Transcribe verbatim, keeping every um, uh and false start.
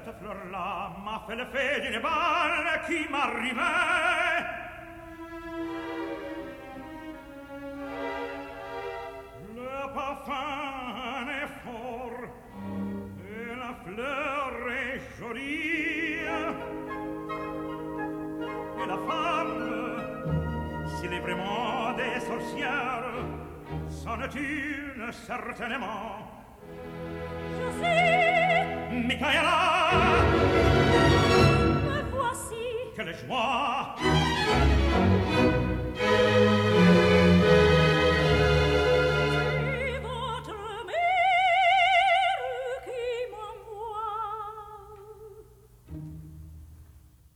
Cette fleur-là m'a fait l'effet d'une balle qui m'arrivait. Le parfum est fort et la fleur est jolie. Et la femme, s'il est vraiment des sorcières, c'en est une certainement. Je sais, Micaëla, me voici. quelle joie!